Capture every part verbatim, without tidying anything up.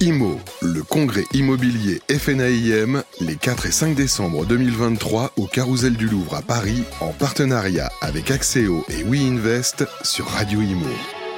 I M O, le congrès immobilier F N A I M, les quatre et cinq décembre deux mille vingt-trois au Carrousel du Louvre à Paris, en partenariat avec Axéo et WeInvest sur Radio I M O.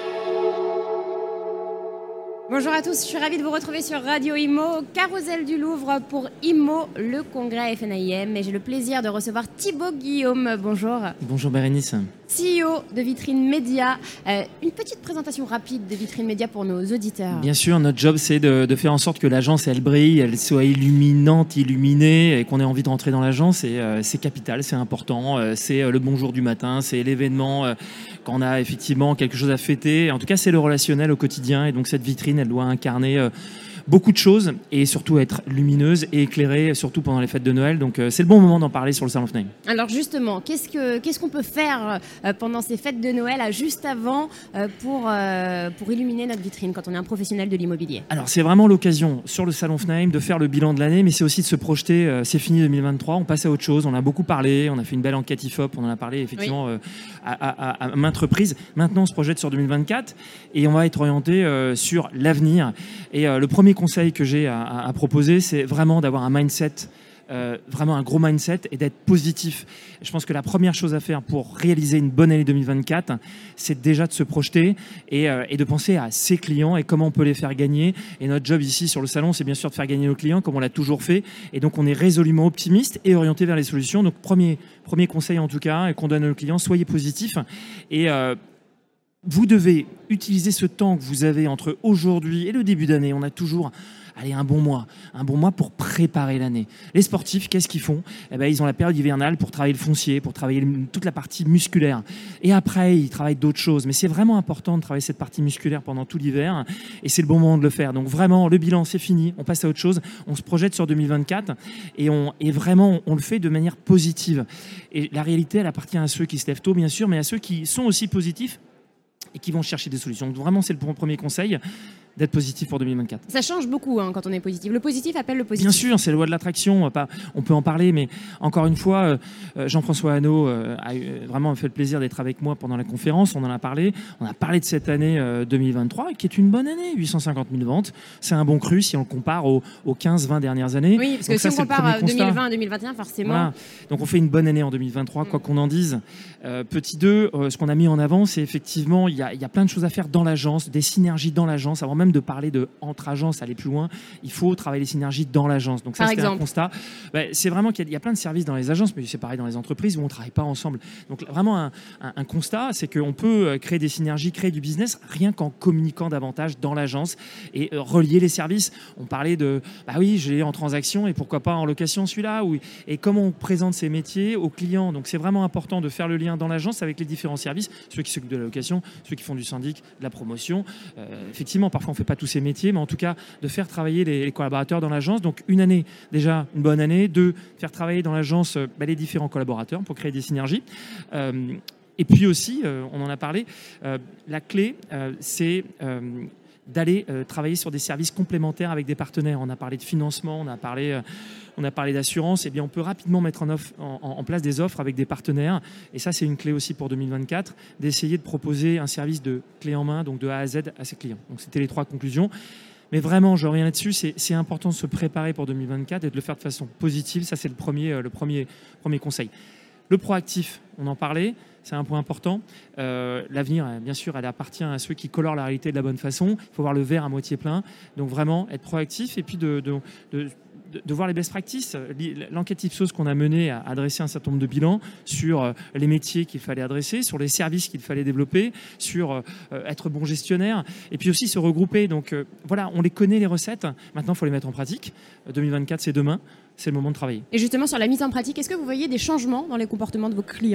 Bonjour à tous, je suis ravie de vous retrouver sur Radio I M O, Carrousel du Louvre pour I M O, le congrès F N A I M. Et j'ai le plaisir de recevoir Thibaut Guillaume. Bonjour. Bonjour Bérénice. C E O de Vitrine Média. Euh, une petite présentation rapide de Vitrine Média pour nos auditeurs. Bien sûr, notre job c'est de, de faire en sorte que l'agence elle brille, elle soit illuminante, illuminée, et qu'on ait envie de rentrer dans l'agence. Et euh, c'est capital, c'est important. Euh, c'est euh, le bonjour du matin, c'est l'événement euh, quand on a effectivement quelque chose à fêter. En tout cas, c'est le relationnel au quotidien. Et donc cette vitrine, elle doit incarner euh, beaucoup de choses et surtout être lumineuse et éclairée, surtout pendant les fêtes de Noël. Donc euh, c'est le bon moment d'en parler sur le Salon F N A I M. Alors justement, qu'est-ce que qu'est-ce qu'on peut faire euh, pendant ces fêtes de Noël, à juste avant, euh, pour, euh, pour illuminer notre vitrine quand on est un professionnel de l'immobilier? Alors c'est vraiment l'occasion sur le Salon F N A I M de faire le bilan de l'année, mais c'est aussi de se projeter. Euh, c'est fini deux mille vingt-trois, on passe à autre chose. On a beaucoup parlé, on a fait une belle enquête I F O P, on en a parlé effectivement oui. euh, à, à, à maintes reprises. Maintenant on se projette sur deux mille vingt-quatre et on va être orienté euh, sur l'avenir. Et euh, le premier conseil que j'ai à, à, à proposer, c'est vraiment d'avoir un mindset, euh, vraiment un gros mindset et d'être positif. Je pense que la première chose à faire pour réaliser une bonne année deux mille vingt-quatre, c'est déjà de se projeter et, euh, et de penser à ses clients et comment on peut les faire gagner. Et notre job ici sur le salon, c'est bien sûr de faire gagner nos clients comme on l'a toujours fait. Et donc on est résolument optimiste et orienté vers les solutions. Donc premier, premier conseil en tout cas, et qu'on donne à nos clients, soyez positifs. Et euh, vous devez utiliser ce temps que vous avez entre aujourd'hui et le début d'année. On a toujours allez, un bon mois, un bon mois pour préparer l'année. Les sportifs, qu'est-ce qu'ils font? Eh ben, ils ont la période hivernale pour travailler le foncier, pour travailler toute la partie musculaire. Et après, ils travaillent d'autres choses. Mais c'est vraiment important de travailler cette partie musculaire pendant tout l'hiver. Et c'est le bon moment de le faire. Donc vraiment, le bilan, c'est fini. On passe à autre chose. On se projette sur deux mille vingt-quatre. Et, on, et vraiment, on le fait de manière positive. Et la réalité, elle appartient à ceux qui se lèvent tôt, bien sûr, mais à ceux qui sont aussi positifs et qui vont chercher des solutions. Donc vraiment, c'est le premier conseil, d'être positif pour deux mille vingt-quatre. Ça change beaucoup hein, quand on est positif. Le positif appelle le positif. Bien sûr, c'est la loi de l'attraction, on, va pas, on peut en parler, mais encore une fois, euh, Jean-François Hanaud euh, a eu, vraiment fait le plaisir d'être avec moi pendant la conférence, on en a parlé. On a parlé de cette année euh, deux mille vingt-trois, qui est une bonne année, huit cent cinquante mille ventes. C'est un bon cru si on le compare aux, aux quinze vingt dernières années. Oui, parce que donc si ça, on compare à deux mille vingt à deux mille vingt et un, forcément... Voilà. Donc on fait une bonne année en deux mille vingt-trois, quoi qu'on en dise. Euh, petit deux, euh, ce qu'on a mis en avant, c'est effectivement, il y a, y a plein de choses à faire dans l'agence, des synergies dans l'agence, avant même de parler de entre agences, aller plus loin, il faut travailler les synergies dans l'agence. Donc ça, c'est un constat. Ben, c'est vraiment qu'il y a, il y a plein de services dans les agences, mais c'est pareil dans les entreprises où on ne travaille pas ensemble. Donc vraiment, un, un, un constat, c'est qu'on peut créer des synergies, créer du business, rien qu'en communiquant davantage dans l'agence et euh, relier les services. On parlait de, bah oui, je l'ai en transaction et pourquoi pas en location celui-là, ou, et comment on présente ces métiers aux clients. Donc c'est vraiment important de faire le lien dans l'agence avec les différents services, ceux qui s'occupent de la location, ceux qui font du syndic, de la promotion. Euh, effectivement, parfois on ne fait pas tous ces métiers, mais en tout cas de faire travailler les, les collaborateurs dans l'agence. Donc une année, déjà une bonne année. Deux, faire travailler dans l'agence euh, bah, les différents collaborateurs pour créer des synergies. Euh, et puis aussi, euh, on en a parlé, euh, la clé, euh, c'est euh, d'aller euh, travailler sur des services complémentaires avec des partenaires. On a parlé de financement, on a parlé, euh, on a parlé d'assurance. Eh bien, on peut rapidement mettre en, offre, en, en place des offres avec des partenaires. Et ça, c'est une clé aussi pour deux mille vingt-quatre, d'essayer de proposer un service de clé en main, donc de A à Z à ses clients. Donc, c'était les trois conclusions. Mais vraiment, je reviens là-dessus, c'est, c'est important de se préparer pour deux mille vingt-quatre et de le faire de façon positive. Ça, c'est le premier, le premier, premier conseil. Le proactif, on en parlait, c'est un point important. Euh, l'avenir, bien sûr, elle appartient à ceux qui colorent la réalité de la bonne façon. Il faut voir le verre à moitié plein. Donc vraiment, être proactif et puis de... de, de de voir les best practices. L'enquête Ipsos qu'on a menée a adressé un certain nombre de bilans sur les métiers qu'il fallait adresser, sur les services qu'il fallait développer, sur être bon gestionnaire, et puis aussi se regrouper. Donc voilà, on les connaît les recettes. Maintenant, il faut les mettre en pratique. deux mille vingt-quatre, c'est demain. C'est le moment de travailler. Et justement, sur la mise en pratique, est-ce que vous voyez des changements dans les comportements de vos clients ?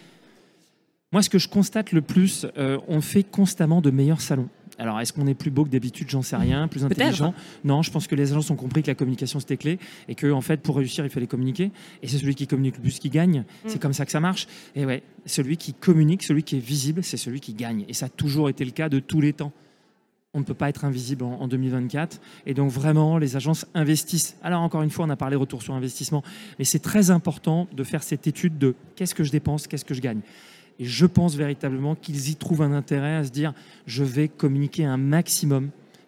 Moi, ce que je constate le plus, euh, on fait constamment de meilleurs salons. Alors, est-ce qu'on est plus beau que d'habitude? J'en sais rien. Plus intelligent? Non, je pense que les agences ont compris que la communication, c'était clé et que, en fait, pour réussir, il fallait communiquer. Et c'est celui qui communique le plus qui gagne. Mm. C'est comme ça que ça marche. Et ouais, celui qui communique, celui qui est visible, c'est celui qui gagne. Et ça a toujours été le cas de tous les temps. On ne peut pas être invisible en, en deux mille vingt-quatre. Et donc, vraiment, les agences investissent. Alors, encore une fois, on a parlé retour sur investissement. Mais c'est très important de faire cette étude de qu'est-ce que je dépense, qu'est-ce que je gagne. Et je pense véritablement qu'ils y trouvent un intérêt à se dire je vais communiquer un maximum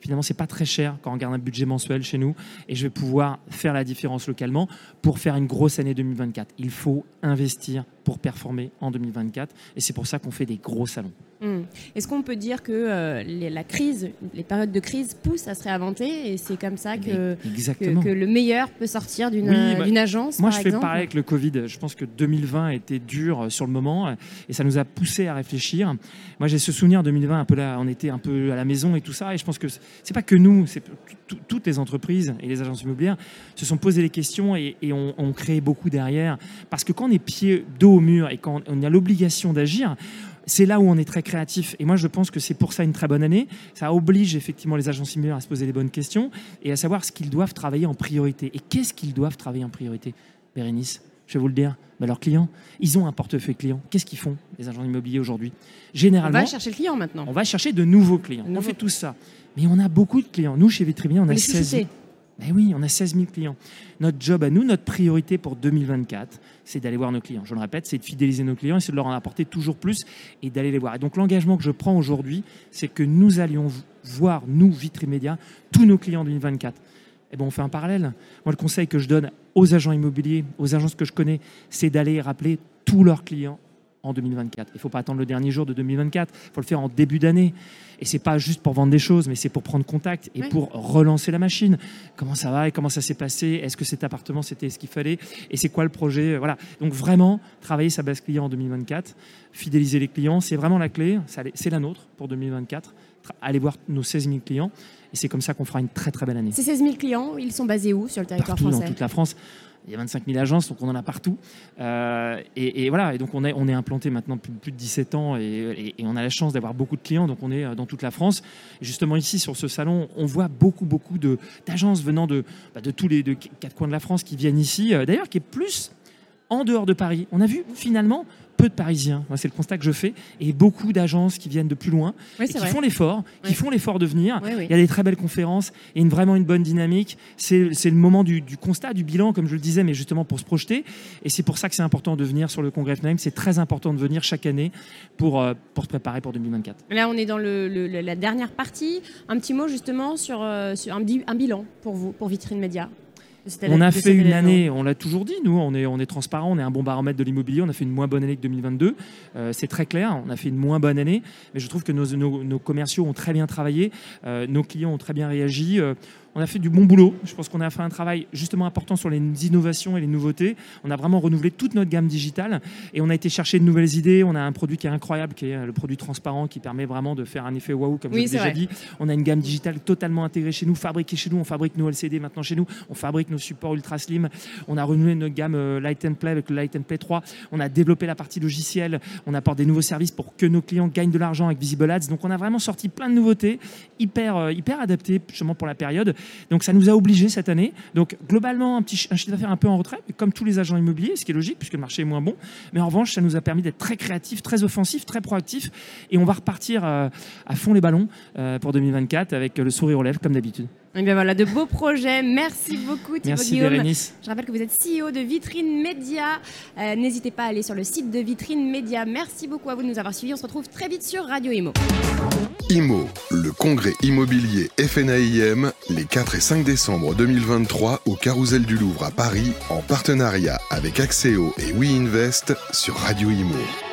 Finalement, c'est pas très cher quand on regarde un budget mensuel chez nous, et je vais pouvoir faire la différence localement pour faire une grosse année deux mille vingt-quatre. Il faut investir pour performer en deux mille vingt-quatre, et c'est pour ça qu'on fait des gros salons. Mmh. Est-ce qu'on peut dire que euh, les, la crise, les périodes de crise poussent à se réinventer, et c'est comme ça que, que, que le meilleur peut sortir d'une, oui, bah, d'une agence? Moi, par je fais exemple pareil avec le Covid. Je pense que deux mille vingt était dur sur le moment, et ça nous a poussé à réfléchir. Moi, j'ai ce souvenir deux mille vingt, un peu là, on était un peu à la maison et tout ça, et je pense que c'est pas que nous, c'est toutes les entreprises et les agences immobilières se sont posé les questions et, et ont, ont créé beaucoup derrière, parce que quand on est pied dos au mur et quand on a l'obligation d'agir, c'est là où on est très créatif. Et moi, je pense que c'est pour ça une très bonne année. Ça oblige effectivement les agences immobilières à se poser les bonnes questions et à savoir ce qu'ils doivent travailler en priorité. Et qu'est-ce qu'ils doivent travailler en priorité, Bérénice? Je vais vous le dire. Ben, leurs clients, ils ont un portefeuille client. Qu'est-ce qu'ils font, les agents immobiliers aujourd'hui? Généralement, on va chercher le client maintenant. On va chercher de nouveaux clients. De nouveau. On fait tout ça. Mais on a beaucoup de clients. Nous, chez Vitry, on a seize mille. Ben oui, on a seize mille clients. Notre job à nous, notre priorité pour deux mille vingt-quatre, c'est d'aller voir nos clients. Je le répète, c'est de fidéliser nos clients et c'est de leur en apporter toujours plus et d'aller les voir. Et donc l'engagement que je prends aujourd'hui, c'est que nous allions voir, nous, Vitry Média, tous nos clients en deux mille vingt-quatre. Et ben on fait un parallèle. Moi, le conseil que je donne aux agents immobiliers, aux agences que je connais, c'est d'aller rappeler tous leurs clients en deux mille vingt-quatre. Il ne faut pas attendre le dernier jour de deux mille vingt-quatre, il faut le faire en début d'année. Et ce n'est pas juste pour vendre des choses, mais c'est pour prendre contact et oui. pour relancer la machine. Comment ça va et comment ça s'est passé? Est-ce que cet appartement, c'était ce qu'il fallait? Et c'est quoi le projet? Voilà. Donc vraiment, travailler sa base client en deux mille vingt-quatre, fidéliser les clients, c'est vraiment la clé. C'est la nôtre pour deux mille vingt-quatre. Aller voir nos seize mille clients. Et c'est comme ça qu'on fera une très très belle année. Ces seize mille clients, ils sont basés où sur le territoire Partout, français? Dans toute la France. Il y a vingt-cinq mille agences, donc on en a partout. Euh, et, et voilà, et donc on est, on est implanté maintenant depuis plus de dix-sept ans et, et, et on a la chance d'avoir beaucoup de clients, donc on est dans toute la France. Et justement ici, sur ce salon, on voit beaucoup, beaucoup de, d'agences venant de, bah, de tous les de quatre coins de la France qui viennent ici, euh, d'ailleurs qui est plus en dehors de Paris. On a vu finalement peu de Parisiens, moi, c'est le constat que je fais, et beaucoup d'agences qui viennent de plus loin, oui, et qui vrai. font l'effort, oui. qui font l'effort de venir. Oui, oui. Il y a des très belles conférences et une, vraiment une bonne dynamique. C'est, c'est le moment du, du constat, du bilan, comme je le disais, mais justement pour se projeter. Et c'est pour ça que c'est important de venir sur le congrès F N A I M. C'est très important de venir chaque année pour, euh, pour se préparer pour deux mille vingt-quatre. Là, on est dans le, le, la dernière partie. Un petit mot justement sur, euh, sur un, un bilan pour vous, pour Vitry Média. On a fait une année, on l'a toujours dit, nous, on est, on est transparent, on est un bon baromètre de l'immobilier, on a fait une moins bonne année que deux mille vingt-deux, euh, c'est très clair, on a fait une moins bonne année, mais je trouve que nos, nos, nos commerciaux ont très bien travaillé, euh, nos clients ont très bien réagi, euh, on a fait du bon boulot, je pense qu'on a fait un travail justement important sur les innovations et les nouveautés, on a vraiment renouvelé toute notre gamme digitale et on a été chercher de nouvelles idées, on a un produit qui est incroyable, qui est le produit transparent, qui permet vraiment de faire un effet waouh, comme oui, je l'ai déjà vrai. dit, on a une gamme digitale totalement intégrée chez nous, fabriquée chez nous, on fabrique nos L C D maintenant chez nous, on fabrique nos supports ultra slim, on a renouvelé notre gamme euh, Light and Play avec le Light and Play trois, on a développé la partie logicielle, on apporte des nouveaux services pour que nos clients gagnent de l'argent avec Visible Ads, donc on a vraiment sorti plein de nouveautés, hyper, euh, hyper adaptées justement pour la période, donc ça nous a obligés cette année, donc globalement un, petit, un chiffre d'affaires un peu en retrait, comme tous les agents immobiliers, ce qui est logique puisque le marché est moins bon, mais en revanche ça nous a permis d'être très créatifs, très offensifs, très proactifs, et on va repartir euh, à fond les ballons euh, pour deux mille vingt-quatre avec le sourire aux lèvres comme d'habitude. Et bien voilà, de beaux projets. Merci beaucoup Thibaut Merci Guillaume. Bérénice. Je rappelle que vous êtes C E O de Vitrine Média. Euh, n'hésitez pas à aller sur le site de Vitrine Média. Merci beaucoup à vous de nous avoir suivis. On se retrouve très vite sur Radio Imo. Imo, le congrès immobilier F N A I M, les quatre et cinq décembre deux mille vingt-trois au Carrousel du Louvre à Paris, en partenariat avec Axéo et WeInvest sur Radio Imo.